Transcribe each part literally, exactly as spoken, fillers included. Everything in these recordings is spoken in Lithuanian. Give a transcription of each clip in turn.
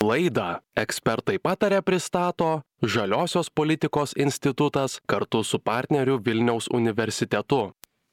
Laidą Ekspertai pataria pristato Žaliosios politikos institutas kartu su partneriu Vilniaus universitetu.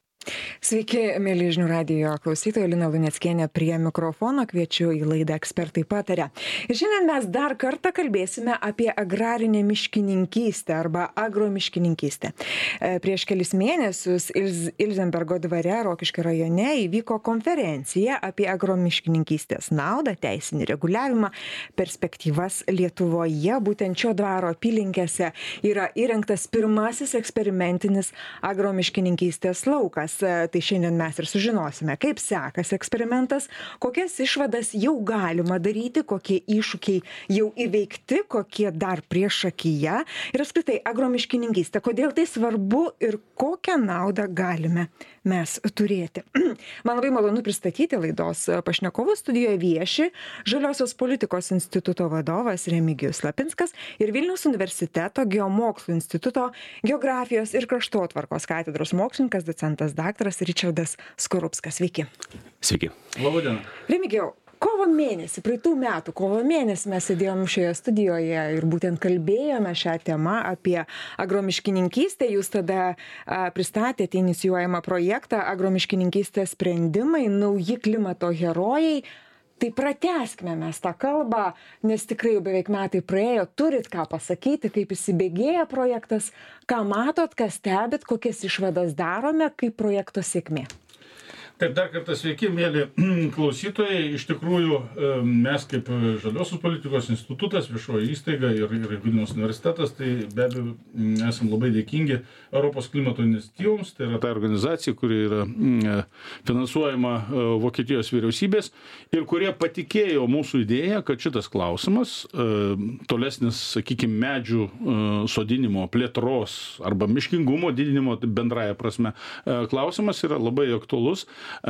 Sveiki, mėly žinių radijo klausytojai, Lina Luneckienė prie mikrofono, kviečiu į laidą Ekspertai pataria. Ir šiandien mes dar kartą kalbėsime apie agrarinę miškininkystę arba agromiškininkystę. Prieš kelis mėnesius Ilz, Ilzenbergo dvare Rokiškio rajone įvyko konferencija apie agromiškininkystės naudą, teisinį reguliavimą, perspektyvas Lietuvoje. Būtent šio dvaro apylinkėse yra įrengtas pirmasis eksperimentinis agromiškininkystės laukas. Tai šiandien mes ir sužinosime, kaip sekasi eksperimentas, kokias išvadas jau galima daryti, kokie iššūkiai jau įveikti, kokie dar priešakyje ir apskritai agromiškininkystė, kodėl tai svarbu ir kokią naudą galime mes turėti. Man labai malonu pristatyti laidos pašnekovus. Studijoje vieši Žaliosios politikos instituto vadovas Remigijus Lapinskas ir Vilniaus universiteto geomokslų instituto geografijos ir kraštotvarkos katedros mokslininkas, docentas daktaras Ričardas Skorupskas. Sveiki. Sveiki. Labadiena. Remigijau, kovo mėnesį, praeitų metų kovo mėnesį mes sėdėjom šioje studijoje ir būtent kalbėjome šią temą apie agromiškininkystę. Jūs tada a, pristatėte inicijuojamą projektą Agromiškininkystės sprendimai, nauji klimato herojai. Tai pratęskime mes tą kalbą, nes tikrai jau beveik metai praėjo, turit ką pasakyti, kaip įsibėgėja projektas, ką matot, ką stebit, kokias išvadas darome, kaip projekto sėkmė. Taip, dar kartą sveiki, mėly klausytojai. Iš tikrųjų, mes kaip Žaliosios politikos institutas, viešoji įstaiga ir, ir Vilniaus universitetas, tai be abejo esam labai dėkingi Europos klimato iniciatyvoms. Tai yra ta organizacija, kuri yra finansuojama Vokietijos vyriausybės ir kurie patikėjo mūsų idėją, kad šitas klausimas, tolesnis, sakykime, medžių sodinimo, plėtros arba miškingumo didinimo bendraja prasme klausimas yra labai aktualus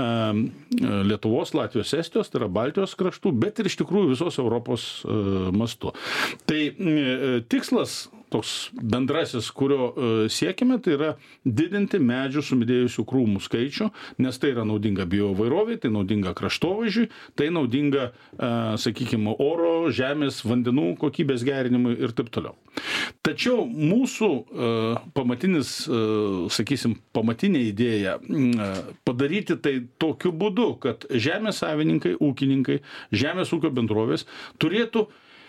Lietuvos, Latvijos, Estijos, tai yra Baltijos kraštų, bet ir iš tikrųjų visos Europos mastu. Tai tikslas toks bendrasis, kurio siekime, tai yra didinti medžių sumedėjusių krūmų skaičių, nes tai yra naudinga biovairoviai, tai naudinga kraštovaizdžiui, tai naudinga, sakykime, oro, žemės, vandenų kokybės gerinimui ir taip toliau. Tačiau mūsų pamatinis, sakysim, pamatinė idėja padaryti tai tokiu būdu, kad žemės savininkai, ūkininkai, žemės ūkio bendrovės turėtų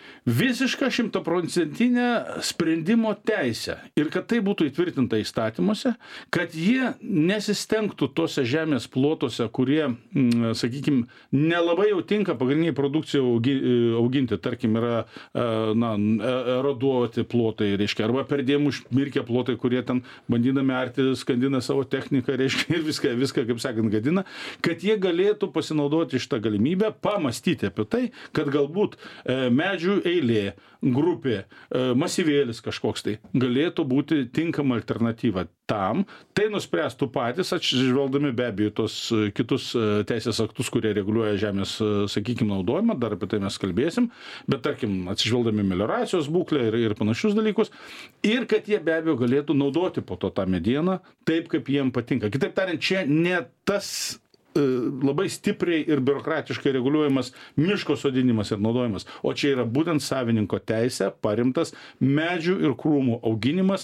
visišką šimtaprocentinę sprendimo teisę ir kad tai būtų įtvirtinta įstatymuose, kad jie nesistengtų tose žemės plotuose, kurie, sakykime, nelabai jau tinka pagrindiniai produkcijai auginti, tarkim, yra na, eroduoti plotai, reiškia, arba perdėm užmirkę plotai, kurie ten bandydami arti skandina savo techniką, reiškia, ir viską, viską, kaip sakant, gadina, kad jie galėtų pasinaudoti šitą galimybę, pamastyti apie tai, kad galbūt medžių eilė, grupė, masyvėlis kažkoks tai galėtų būti tinkama alternatyva tam. Tai nuspręstų patys, atsižvelgdami be abejo tos kitus teisės aktus, kurie reguliuoja žemės, sakykime, naudojimą, dar apie tai mes kalbėsim, bet tarkim, atsižvelgdami melioracijos būklę ir, ir panašius dalykus, ir kad jie be abejo galėtų naudoti po to tą medieną taip, kaip jiem patinka. Kitaip tariant, čia ne tas labai stipriai ir biurokratiškai reguliuojamas miško sodinimas ir naudojimas, o čia yra būtent savininko teisė parimtas medžių ir krūmų auginimas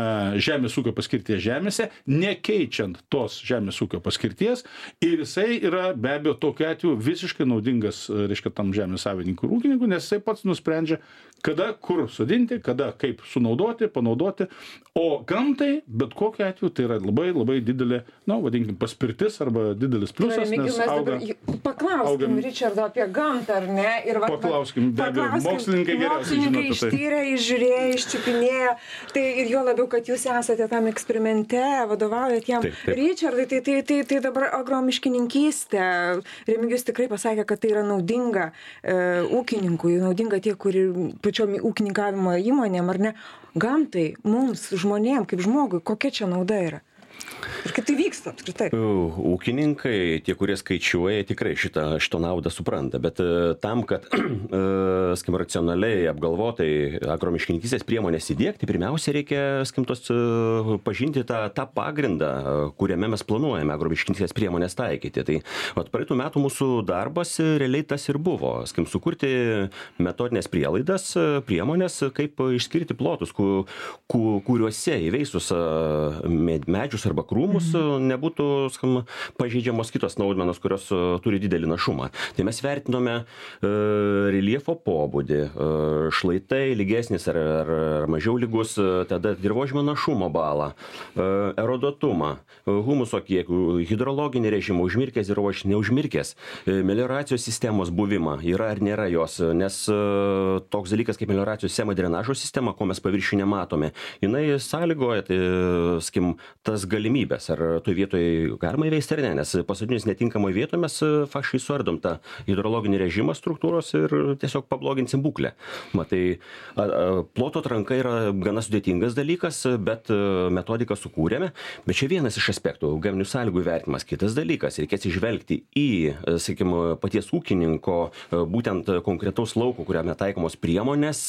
žemės ūkio paskirties žemėse, nekeičiant tos žemės ūkio paskirties, ir jisai yra be abejo tokiu atveju visiškai naudingas, reiškia, tam žemės savininkui ir ūkininkui, nes jisai pats nusprendžia, kada, kur sodinti, kada, kaip sunaudoti, panaudoti, o gamtai, bet kokiu atveju, tai yra labai, labai didelė, na, vadinkim, paspirtis arba didelis pliusas, Remigijau, nes mes auga... dabar paklauskim auga... Ričardo apie gamtą, ar ne? Ir va, paklauskim, be abejo, mokslininkai geriausiai žino apie tai. Mokslininkai ištyrė, išžiūrėjo, iščiupinėjo, tai ir jo labiau, kad jūs esate tam eksperimente, vadovaujat jam. Taip, taip. Ričardai, tai, tai, tai, tai dabar agromiškininkystė. Remigijus tikrai pasakė, kad tai yra naudinga e, ūkininkui, naudinga tie, kuri pačiom ūkininkavimo įmonėm, ar ne? Gamtai, mums, žmonėm, kaip žmogui, kokia čia nauda yra? Ir kaip tai vyksta apskritai? Ūkininkai, tie, kurie skaičiuoja, tikrai šitą, šitą naudą supranta, bet tam, kad, skim, racionaliai, apgalvotai agromiškininkystės priemonės įdiegti, pirmiausia, reikia, skim, tos pažinti tą, tą pagrindą, kuriame mes planuojame agromiškininkystės priemonės taikyti. Tai vat, praeitų metų mūsų darbas realiai tas ir buvo, skim, sukurti metodinės prielaidas, priemonės, kaip išskirti plotus, ku, ku, kuriuose įveisus medžius arba krūmus nebūtų, skam, pažeidžiamos kitos naudmenos, kurios uh, turi didelį našumą. Tai mes vertinome uh, reljefo pobūdį, uh, šlaitai lygesnis ar, ar, ar mažiau lygus, uh, tada dirvožemio našumo balą, uh, erodotumą, uh, humuso kiekį, hidrologinį režimą, užmirkęs dirvožemis, neužmirkęs, uh, melioracijos sistemos buvimą, yra ar nėra jos, nes uh, toks dalykas kaip melioracijos sistema, drenažo sistema, ko mes paviršių nematome, jinai sąlygoja, tai, skim, tas galimybės. Ar toj vietoje galima įveisti ar ne, nes pasodinus netinkamoj vietoje mes faktiškai suardom tą hidrologinį režimą struktūros ir tiesiog pabloginsim būklę. Matai, a, a, ploto atranka yra gana sudėtingas dalykas, bet metodiką sukūrėme, bet čia vienas iš aspektų, gaminių sąlygų įvertinimas, kitas dalykas, reikės išvelgti į, sakykim, paties ūkininko, būtent konkretaus lauko, kuriame taikomos priemonės,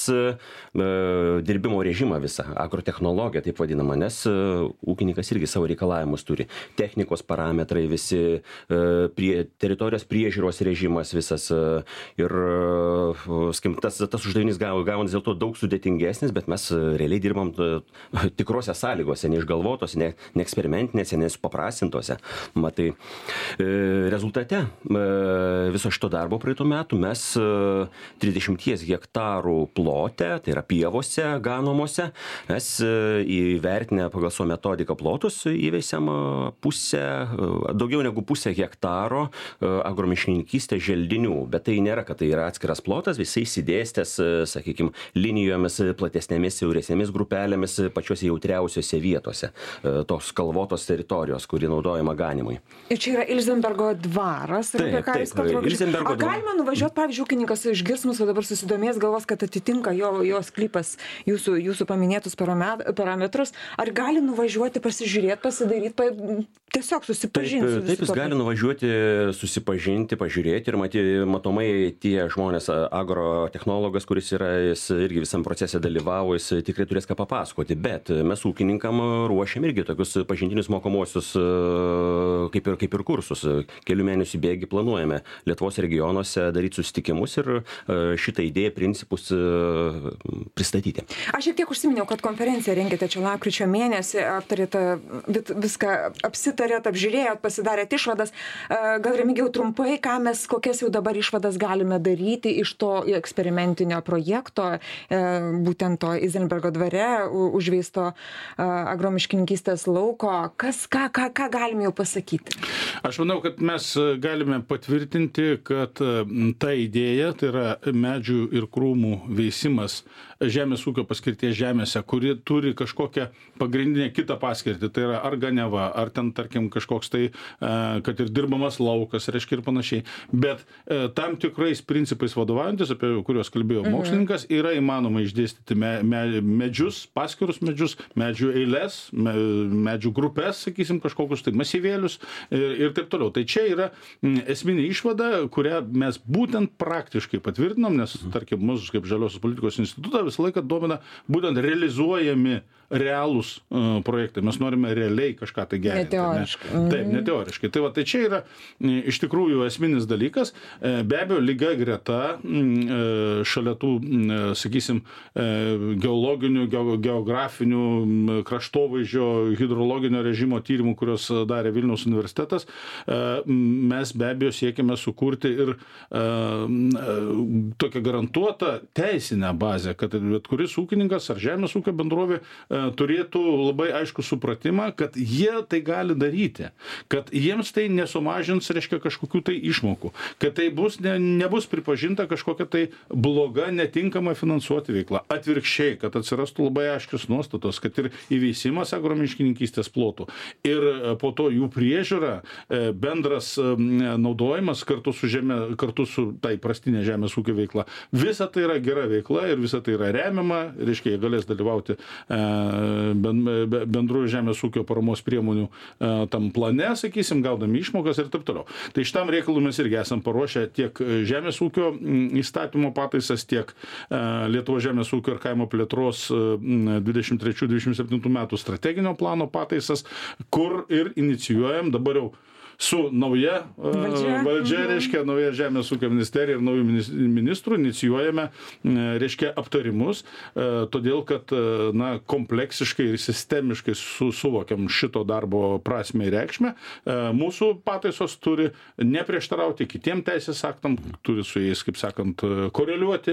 dirbimo režimą visą, agrotechnologiją, taip vadinama, nes ūkininkas irgi savo reikalavimus turi. Technikos parametrai visi, prie, teritorijos priežiūros režimas visas ir skim, tas, tas uždavinys gaunas dėl to daug sudėtingesnis, bet mes realiai dirbam tikrose sąlygose, neišgalvotose, ne, ne eksperimentinėse, nesupaprastintose. Matai, rezultate viso šito darbo praeitų metų mes trisdešimt hektarų plote, tai yra pievose ganomose, mes įvertinę pagal savo metodiką plotus įveisėm pusę, daugiau negu pusę hektaro agromiškininkystės želdinių, bet tai nėra, kad tai yra atskiras plotas, visai įsidėstęs, sakykime, linijomis, platesnėmis, siauresnėmis grupelėmis, pačiuose jautriausiose vietose, tos kalvotos teritorijos, kuri naudojama ganimui. Ir čia yra Ilzenbergo dvaras, taip, apie ką jūs kalbate. Ar galima nuvažiuoti, pavyzdžiui, ūkininkas išgirs mūsų, dabar susidomės, galvos, kad atitinka jo, jo sklypas jūsų, jūsų paminėtus parametrus, ar gali nuvažiuoti, pasižiūrėti, pasidaryti, pa, tiesiog susipažinti? Taip, taip jis gali nuvažiuoti, susipažinti, pažiūrėti ir matyti, matomai tie žmonės, agrotechnologas, kuris yra, jis irgi visam procese dalyvavo, jis tikrai turės ką papasakoti, bet mes ūkininkam ruošiam irgi tokius pažintinius mokomuosius kaip ir, kaip ir kursus. Kelių mėnesių bėgi planuojame Lietuvos regionuose daryti susitikimus ir šitą idėją, principus pristatyti. Aš šiek tiek užsiminiau, kad konferenciją rengėte čia lapkričio mėnesį, aptarėte viską, apsitarėt, apžiūrėjot, pasidarėt išvadas. Gal Remigijau trumpai, ką mes, kokias jau dabar išvadas galime daryti iš to eksperimentinio projekto, būtent to Ilzenbergo dvare užveisto agromiškininkystės lauko. Kas, ką, ką, ką galime jau pasakyti? Aš manau, kad mes galime patvirtinti, kad ta idėja, tai yra medžių ir krūmų veisimas žemės ūkio paskirties žemėse, kuri turi kažkokią pagrindinę kitą paskirtį, tai yra ar ganiava, ar ten, tarkim, kažkoks tai, kad ir dirbamas laukas, reiškia ir panašiai. Bet tam tikrais principais vadovaujantis, apie kuriuos kalbėjo mokslininkas, yra įmanoma išdėstyti me, me, medžius, paskirus medžius, medžių eiles, me, medžių grupės, sakysim, kažkokius tai masyvėlius ir, ir taip toliau. Tai čia yra esminė išvada, kurią mes būtent praktiškai patvirtinom, nes, tarkim, mūsų kaip Žaliosios politikos institutą visą laiką domina būtent realizuojami realūs uh, projektai. Mes norime realiai kažką tai gerinti. Neteoriškai. Ne? Taip, neteoriškai. Tai va, tai čia yra iš tikrųjų esminis dalykas. Be abejo, lyga greta šalia tų, sakysim, geologinių, geografinių, kraštovaizdžio, hidrologinio režimo tyrimų, kurios darė Vilniaus universitetas, mes be abejo siekime sukurti ir tokią garantuotą teisinę bazę, kad bet kuris ūkininkas ar žemės ūkio bendrovė turėtų labai aišku supratimą, kad jie tai gali daryti, kad jiems tai nesumažins, reiškia, kažkokių tai išmokų, kad tai bus, ne, nebus pripažinta kažkokia tai bloga, netinkama finansuoti veikla. Atvirkščiai, kad atsirastų labai aiškios nuostatos, kad ir įveisimas agromiškininkystės plotų ir po to jų priežiūra, bendras naudojimas kartu su, žemė, kartu su tai prastinė žemės ūkio veikla. Visa tai yra gera veikla ir visa tai yra remiama, reiškia, jie galės dalyvauti bendrųjų žemės ūkio ūkio paramos priemonių tam plane, sakysim, gaudami išmokas ir taip toliau. Tai šitam reikalui mes irgi esam paruošę tiek žemės ūkio įstatymo pataisas, tiek Lietuvos žemės ūkio ir kaimo plėtros dvidešimt trečių dvidešimt septintų metų strateginio plano pataisas, kur ir inicijuojam dabar jau su nauja valdžia, valdžia reiškia, nauja žemės ūkio ministerija ir naujų ministrų inicijuojame, reiškia, aptarimus, todėl kad, na, kompleksiškai ir sistemiškai su, suvokiam šito darbo prasme ir reikšmę. Mūsų pataisos turi neprieštarauti kitiem teisės aktam, turi su jais, kaip sakant, koreliuoti,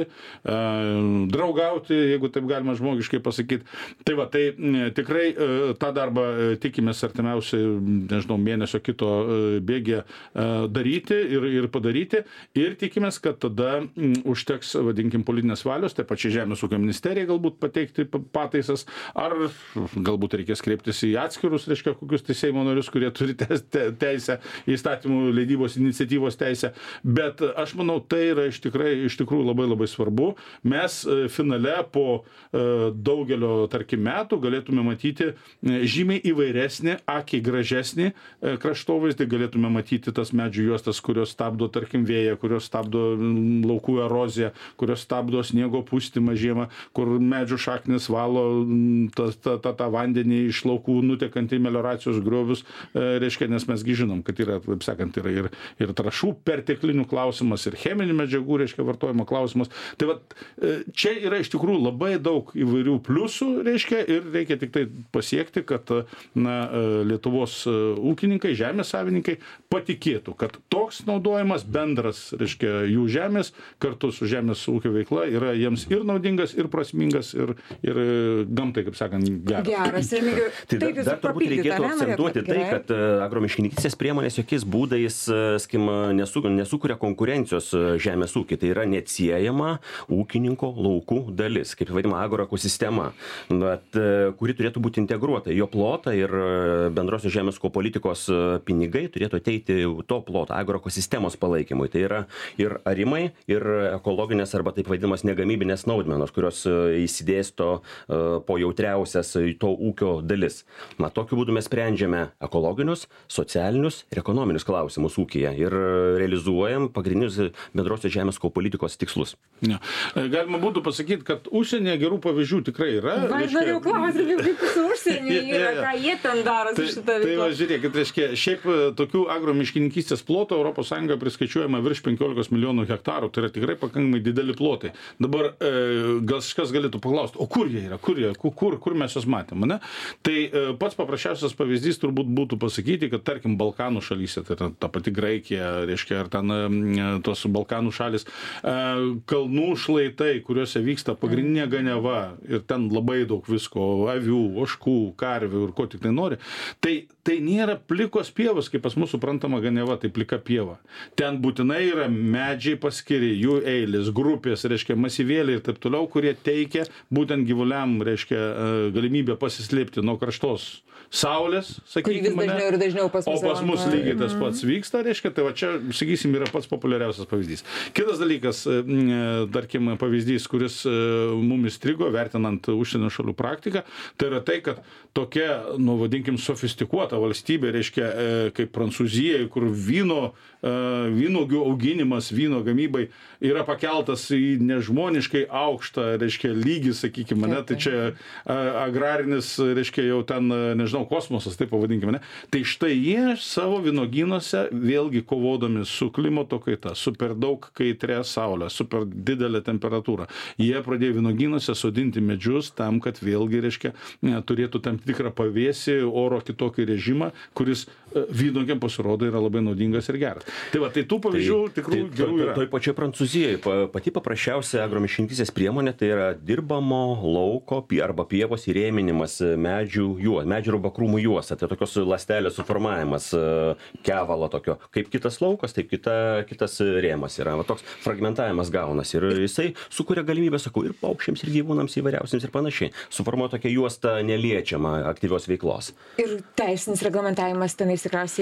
draugauti, jeigu taip galima žmogiškai pasakyti. Tai va, tai tikrai tą darbą tikimės artimiausiai, nežinau, mėnesio kito bėgė daryti ir, ir padaryti ir tikimės, kad tada m, užteks, vadinkim, politinės valios, taip pačiai Žemės ūkio ministerijai galbūt pateikti pataisas, ar galbūt reikės kreiptis į atskirus, reiškia, kokius tai Seimo narius, kurie turi teisę, įstatymų leidybos iniciatyvos teisę, bet aš manau, tai yra iš, tikrai, iš tikrųjų labai labai svarbu. Mes finale po daugelio, tarkim, metų galėtume matyti žymiai įvairesnį, akiai gražesnį kraštovaizdį, galėtume matyti tas medžių juostas, kurios stabdo, tarkim, vėją, kurios stabdo laukų eroziją, kurios stabdo sniego pūstymą žiemą, kur medžių šaknis valo tą, tą, tą, tą vandenį iš laukų nutekantį melioracijos griovius, reiškia, nes mesgi žinom, kad yra, taip sakant, yra ir, ir trašų perteklinių klausimas, ir cheminių medžiagų, reiškia, vartojimo klausimas. Tai va, čia yra iš tikrųjų labai daug įvairių pliusų, reiškia, ir reikia tik tai pasiekti, kad, na, Lietuvos ūkininkai, žemės savininkai patikėtų, kad toks naudojimas bendras, reiškia, jų žemės kartu su žemės ūkio veikla yra jiems ir naudingas, ir prasmingas, ir, ir gamtai, kaip sakant, geras. Geras. Ir, tai dar, dar turbūt reikėtų akcentuoti tai, kad agromiškininkystės priemonės jokiais būdais, skim, nesu, nesukuria konkurencijos žemės ūkiai. Tai yra neatsiejama ūkininko laukų dalis, kaip vadinama agroekosistema, bet, kuri turėtų būti integruota į jo plotą ir bendrosios žemės ūkio politikos pinigai turėtų ateiti to ploto agroekosistemos palaikymui. Tai yra ir arimai, ir ekologinės arba taip vadinamas negamybinės naudmenos, kurios įsidėsto po jautriausias to ūkio dalis. Na, tokiu būdu mes sprendžiame ekologinius, socialinius ir ekonominius klausimus ūkyje ir realizuojam pagrindinius bendrosios žemės ūkio politikos tikslus. Ja. Galima būtų pasakyti, kad užsienyje gerų pavyzdžių tikrai yra. Va, aš norėjau klausti, kaip su užsienyje yra, ką jie ten daro su šitą veiklą. Tai va, žiūrėkit, reiškia, šiaip tokių agromiškininkystės plotų Europos Sąjungoje priskaičiuojama virš penkiolikos milijonų hektarų, tai yra tikrai pakankamai dideli plotai. Dabar e, gal kažkas galėtų paklausti, o kur jie yra, kur, jie, kur, kur mes juos matėme, ne? Tai e, pats paprasčiausias pavyzdys turbūt būtų pasakyti, kad tarkim Balkanų šalyse, tai yra ta pati Graikija, reiškia, ar ten e, tos Balkanų šalis, e, kalnų šlaitai, kuriuose vyksta pagrindinė ganiava ir ten labai daug visko, avių, ožkų, karvių ir ko tik tai nori, tai, tai nėra plikos pievos, kaip pas mūsų suprantama ganiava, tai plika pieva. Ten būtinai yra medžiai paskiri, jų eilės, grupės, reiškia, masyvėliai ir taip toliau, kurie teikia būtent gyvuliam, reiškia, galimybę pasislėpti nuo karštos saulės, sakykime, dažniau ir dažniau pas mus. O pas mus lygiai tas pats vyksta, reiškia, tai va čia, sakysim, yra pats populiariausias pavyzdys. Kitas dalykas, tarkim, pavyzdys, kuris mumis strigo, vertinant užsienio šalių praktiką, tai yra tai, kad tokia, nu, vadinkim, sofistikuota valstybė, reiškia, kaip Prancūzija, kur vyno, vynogių auginimas, vyno gamybai yra pakeltas į nežmoniškai aukštą, reiškia, lygį, sakykime, ne, tai čia agrarinis, reiškia, jau ten, nežinau, kosmosas, taip pavadinkime, ne. Tai štai jie savo vynogynuose vėlgi kovodami su klimato kaita, su per daug kaitrė saulė, su per didelė temperatūra. Jie pradėjo vynogynuose sodinti medžius tam, kad vėlgi, reiškia, turėtų tam tikrą pavėsį, oro kitokį režimą, kuris vynogiam pasirodo yra labai naudingas ir geras. Tai va, tai tų pavyzdžių tai, tikrų tai, gerų yra. Toj pačioj Prancūzijoje pati paprasčiausia agromiškininkystės priemonė tai yra dirbamo lauko arba pievos įrėminimas medžių juos, medžių arba krūmų juosta, tai tokios ląstelės suformavimas kevalo tokio. Kaip kitas laukas, taip kita, kitas rėmas yra. Va, toks fragmentavimas gaunasi ir jisai sukuria galimybę, sakau, ir paukščiams, ir gyvūnams įvairiausiams ir panašiai. Suformuoja tokią juostą neliečiamą aktyvios veiklos. Ir teisinis reglamentavimas tenais tikriausiai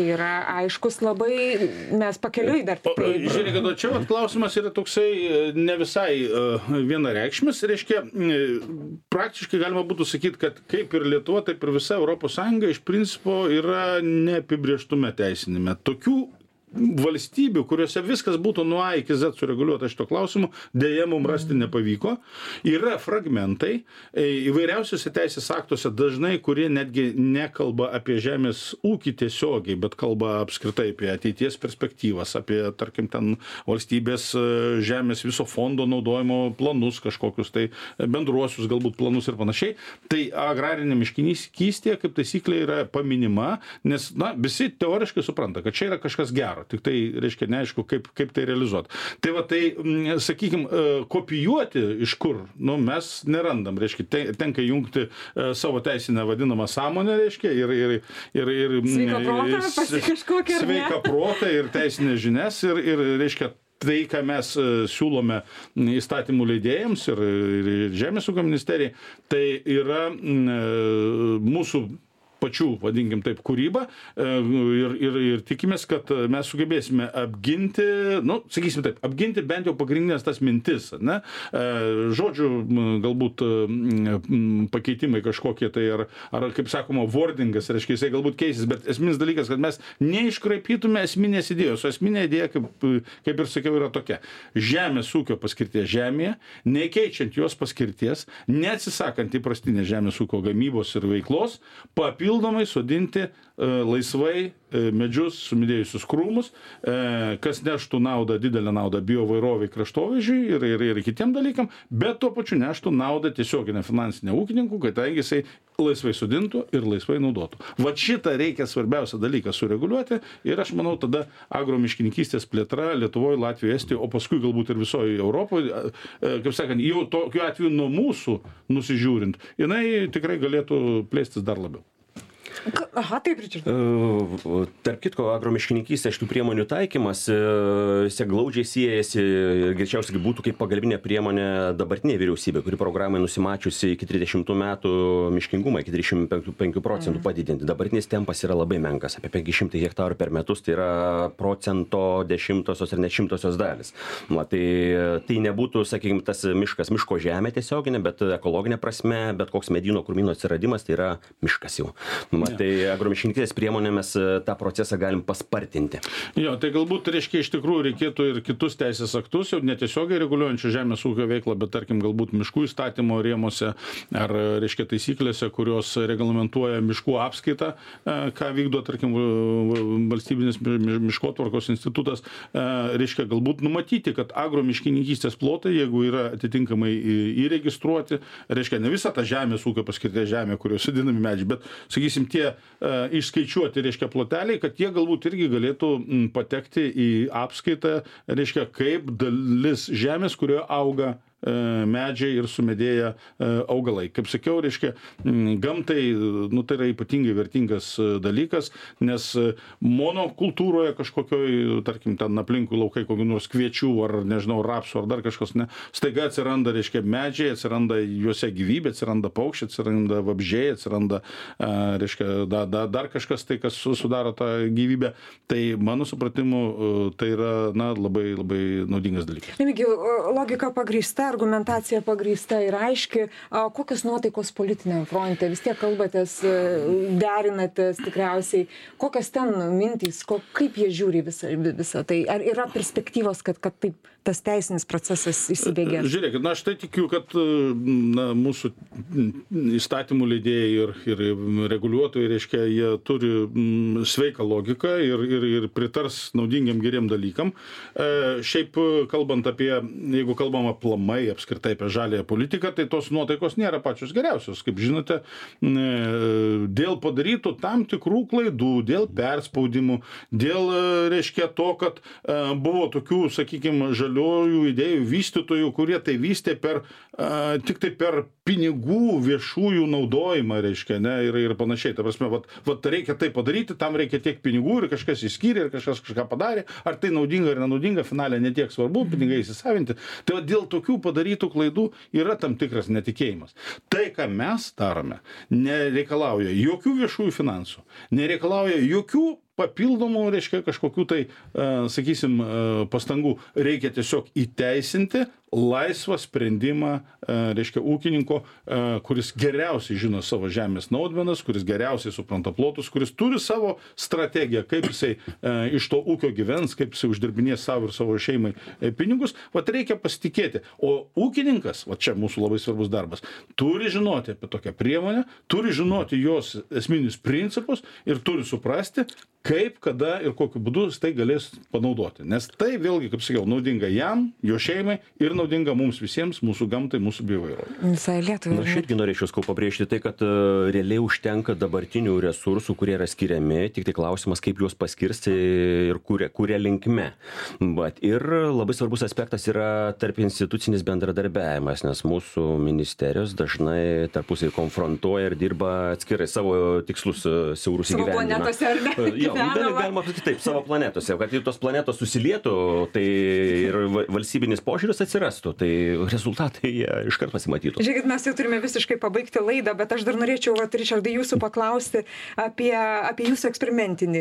pokyčiai yra aiškus labai, mes pakeliui dar tikrai. Žiūrėkit, čia vat klausimas yra toksai ne visai uh, vienareikšmis, reiškia, praktiškai galima būtų sakyti, kad kaip ir Lietuva, taip ir visa Europos Sąjunga iš principo yra neapibrėžtume teisinime. Tokių valstybių, kuriuose viskas būtų nuo A iki Z sureguliuota šito klausimu, dėja mums rasti nepavyko. Yra fragmentai įvairiausiuose teisės aktuose dažnai, kurie netgi nekalba apie žemės ūkį tiesiogiai, bet kalba apskritai apie ateities perspektyvas, apie, tarkim, ten valstybės žemės viso fondo naudojimo planus, kažkokius tai bendruosius galbūt planus ir panašiai. Tai agrarinė miškininkystė kaip taisyklė yra paminima, nes, na, visi teoriškai supranta, kad čia yra kažkas gero. Tik tai, reiškia, neaišku, kaip, kaip tai realizuoti. Tai va, tai, sakykime, kopijuoti iš kur, nu, mes nerandam, reiškia, tenka jungti savo teisinę vadinamą sąmonę, reiškia, ir, ir, ir, ir sveiką protą, pasi kažkokią, sveiką protą ir teisinės žinias, ir, ir, reiškia, tai, ką mes siūlome įstatymų leidėjams ir, ir Žemės ūkio ministerijai, tai yra mūsų pačių, vadinkim taip, kūrybą ir, ir, ir tikimės, kad mes sugebėsime apginti, nu, sakysim taip, apginti bent jau pagrindinės tas mintis, ne? Žodžių galbūt pakeitimai kažkokie tai, ar, ar kaip sakoma, wordingas, reiškia, jisai galbūt keisis, bet esminis dalykas, kad mes neiškraipytume esminės idėjos, o esminė idėja, kaip, kaip ir sakiau, yra tokia. Žemės ūkio paskirties žemėje, nekeičiant jos paskirties, neatsisakant įprastinės žemės ūkio gamybos ir veiklos, papildomai Pildomai sodinti e, laisvai e, medžius, sumedėjusius krūmus, e, kas neštų naudą, didelę naudą biovairoviai, kraštovaizdžiui ir, ir, ir kitiem dalykam, bet tuo pačiu neštų naudą tiesioginę finansinę ūkininkų, kadangi jisai laisvai sodintų ir laisvai naudotų. Va šitą reikia svarbiausią dalyką sureguliuoti ir aš manau tada agromiškininkystės plėtra Lietuvoje, Latvijoje, Estijoje, o paskui galbūt ir visoje Europoje, e, kaip sakant, jau tokiu atveju nuo mūsų nusižiūrint, jinai tikrai galėtų plėstis dar labiau. Aha, taip, Ričardai. Tarp kitko, agromiškininkystė šitų priemonių taikymas jis glaudžiai siejasi ir greičiausiai būtų kaip pagalbinė priemonė dabartinė vyriausybė, kuri programai nusimačiusi iki trisdešimtų metų miškingumą iki trisdešimt penkių procentų padidinti. Dabartinis tempas yra labai menkas, apie penki šimtai hektarų per metus, tai yra procento dešimtosios ir net šimtosios dalis. Na, tai, tai nebūtų, sakykime, tas miškas, miško žemė tiesioginė, bet ekologinė prasme, bet koks medyno krūmyno atsiradimas, tai yra miškas jau. Na, tai agromiškininkystės priemonėmis tą procesą galim paspartinti. Jo, tai galbūt, reiškia, iš tikrųjų reikėtų ir kitus teisės aktus, jau netiesiogiai reguliuojančių žemės ūkio veiklą, bet tarkim galbūt miškų įstatymo rėmose ar, reiškia, taisyklėse, kurios reglamentuoja miškų apskaitą, ką vykdo, tarkim, valstybinis miškotvarkos institutas, reiškia, galbūt numatyti, kad agromiškininkystės plotai, jeigu yra atitinkamai įregistruoti, reiškia, ne visą tą žemės ūkio paskirties žemę, kurios sudinami medžiai, bet, sakysim, tie uh, išskaičiuoti, reiškia, ploteliai, kad jie galbūt irgi galėtų m, patekti į apskaitą, reiškia, kaip dalis žemės, kurioje auga medžiai ir sumedėję augalai. Kaip sakiau, reiškia, gamtai, nu, tai yra ypatingai vertingas dalykas, nes monokultūroje kažkokioj, tarkim, ten aplinkui laukai kokių nors kviečių ar, nežinau, rapsų ar dar kažkas, ne, staiga atsiranda, reiškia, medžiai, atsiranda juose gyvybė, atsiranda paukščiai, atsiranda vabzdžiai, atsiranda, reiškia, da, da, dar kažkas tai, kas sudaro tą gyvybę. Tai mano supratimu, tai yra, na, labai, labai naudingas dalykas. Remigijau, logika pagrįsta, argumentacija pagrįsta ir aiški. Kokios nuotaikos politiniam fronte? Vis tiek kalbatės, derinatės tikriausiai. Kokios ten mintys, ko, kaip jie žiūri visą, visą tai? Ar yra perspektyvos, kad, kad taip tas teisinis procesas įsibėgės? Žiūrėkit, na, aš tai tikiu, kad na, mūsų įstatymų leidėjai ir, ir reguliuotojai, reiškia, jie turi m, sveiką logiką ir, ir, ir pritars naudingiam geriem dalykam. E, šiaip kalbant apie, jeigu kalbam aplamai apskritai apie žaliąją politiką, tai tos nuotaikos nėra pačios geriausios. Kaip žinote, dėl padarytų tam tikrų klaidų, dėl perspaudimų, dėl, reiškia, to, kad buvo tokių, sakykime, žaliųjų idėjų vystytojų, kurie tai vystė per, tik tai per pinigų viešųjų naudojimą, reiškia, ne, ir, ir panašiai. Ta prasme, vat, vat reikia tai padaryti, tam reikia tiek pinigų ir kažkas įskyrė ir kažkas kažką padarė. Ar tai naudinga ar nenaudinga, finale netiek svarbu, pinigai įsisavinti. Tai va, dėl tokių padarytų klaidų yra tam tikras netikėjimas. Tai, ką mes darome, nereikalauja jokių viešųjų finansų, nereikalauja jokių papildomų, reiškia, kažkokių tai, sakysim, pastangų. Reikia tiesiog įteisinti laisvą sprendimą, reiškia, ūkininko, kuris geriausiai žino savo žemės naudmenas, kuris geriausiai supranta plotus, kuris turi savo strategiją, kaip jisai iš to ūkio gyvens, kaip jisai uždirbinės savo ir savo šeimai pinigus. Vat reikia pasitikėti. O ūkininkas, va čia mūsų labai svarbus darbas, turi žinoti apie tokią priemonę, turi žinoti jos esminius principus ir turi suprasti, kaip, kada ir kokiu būdu jis tai galės panaudoti. Nes tai vėlgi, kaip sakiau, naudinga jam, jo šeimai ir naudinga mums visiems, mūsų gamtai, mūsų bioįvairovei. Visai Lietuvai. Na, aš irgi norėčiau skau pabrėžti tai, kad uh, realiai užtenka dabartinių resursų, kurie yra skiriami, tik tai klausimas, kaip juos paskirsti ir kuria, kuria linkme. Bet ir labai svarbus aspektas yra tarp institucinis bendradarbiavimas, nes mūsų ministerijos dažnai tarpusai konfrontuoja ir dirba atskirai savo tikslus uh, siaurus įgyvendimą. Savo planetose, ar ne? Jo, galima pasakyti taip, savo planetose, kad ir tos planetos susilietų, tai ir valstybinis požiūris atsirastų, tai rezultatai jie iškart pasimatytų. Žiūrėkit, mes jau turime visiškai pabaigti laidą, bet aš dar norėčiau, vat, Ričardai, jūsų paklausti apie, apie jūsų eksperimentinį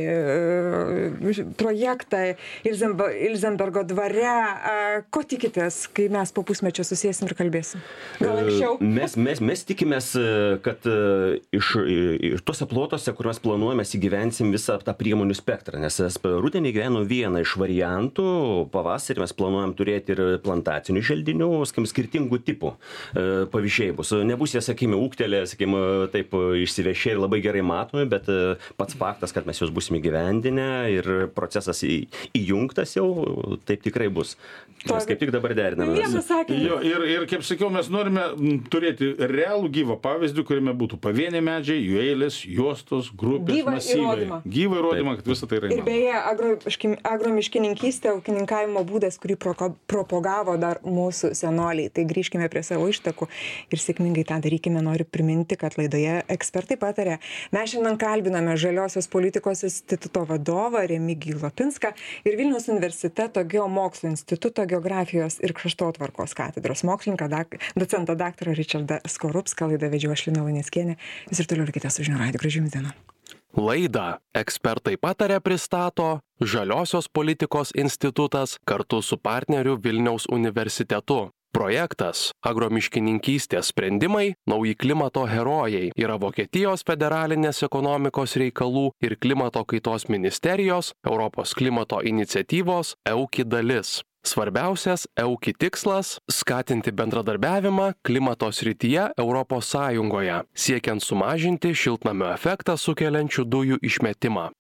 uh, projektą Ilzenba, Ilzenbergo dvare. Uh, ko tikitės, kai mes po pusmečio susėsim ir kalbėsim? Gal anksčiau? Mes, mes, mes tikimės, kad uh, iš, iš tuose plotuose, kur mes planuojame, įgyvensim visą tą priemonių spektrą, nes rudenį gyveno vieną iš variantų, pavasarį mes planuojam turėti ir plantacinių želdinių, sakim, skirtingų tipų e, pavyzdžiai bus. Nebus jie, sakykime, ūgtelė, sakykime, taip išsivešė ir labai gerai matomi, bet e, pats faktas, kad mes juos busime gyvendinę ir procesas į, įjungtas jau, taip tikrai bus. Mes kaip tik dabar deriname. Jo, ir, ir kaip sakiau, mes norime turėti realų gyvą pavyzdį, kuriame būtų pavieniai medžiai, jų eilės, juostos, grupės, gyvą masyvai. Įrodymą. Gyvą įrodymą, kad visą tai yra įmanoma. Ir beje, agro, agromiškininkystė, ūkininkavimo būdas, kurį pro, propagavo dar mūsų senoliai. Tai grįžkime prie savo ištakų ir sėkmingai tą darykime. Noriu priminti, kad laidoje Ekspertai pataria. Mes šiandien kalbiname Žaliosios politikos instituto vadovą Remigijų Lapinską ir Vilniaus universiteto geomokslų instituto geografijos ir kraštotvarkos katedros mokslininką, dak, docentą daktarą Ričardą Skorupską. Laidą vedžiau aš, Lina Luneckienė. Jūs ir toliau likite su žinių radiju. Gražių jums dienų. Laidą Ekspertai pataria pristato Žaliosios politikos institutas kartu su partneriu Vilniaus universitetu. Projektas Agromiškininkystės sprendimai nauji klimato herojai yra Vokietijos federalinės ekonomikos reikalų ir klimato kaitos ministerijos Europos klimato iniciatyvos EUKI dalis. Svarbiausias EUKI tikslas – skatinti bendradarbiavimą klimato srityje Europos Sąjungoje, siekiant sumažinti šiltnamio efektą sukeliančių dujų išmetimą.